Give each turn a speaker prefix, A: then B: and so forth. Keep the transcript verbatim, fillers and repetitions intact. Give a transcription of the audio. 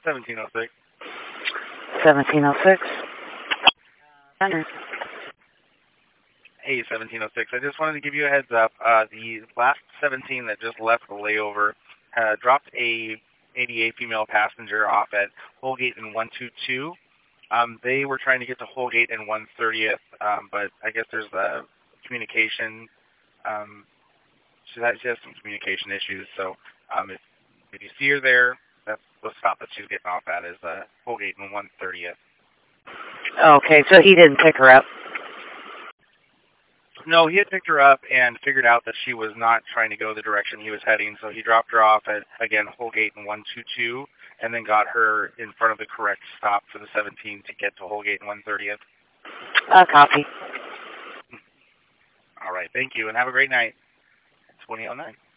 A: seventeen oh six.
B: seventeen oh six. Center.
A: Hey, seventeen oh six. I just wanted to give you a heads up. Uh, the last seventeen that just left the layover uh, dropped a A D A female passenger off at Holgate and one two two. Um, they were trying to get to Holgate and one thirtieth, um, but I guess there's a communication. Um, she, has, she has some communication issues, so um, if, if you see her there, that's the stop that she's getting off at is uh, Holgate and one thirtieth.
B: Okay, so he didn't pick her up.
A: No, he had picked her up and figured out that she was not trying to go the direction he was heading, so he dropped her off at, again, Holgate and one two two, and then got her in front of the correct stop for the seventeen to get to Holgate and one thirtieth.
B: Uh, copy.
A: All right, thank you, and have a great night. twenty oh nine.